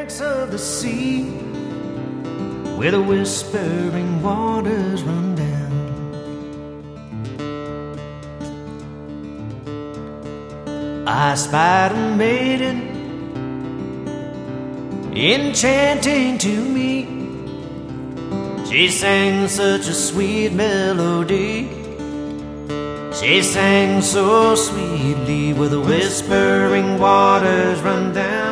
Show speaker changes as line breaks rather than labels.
banks of the sea, where the whispering waters run down. I spied a maiden enchanting to me. She sang such a sweet melody. She sang so sweetly, where the whispering waters run down.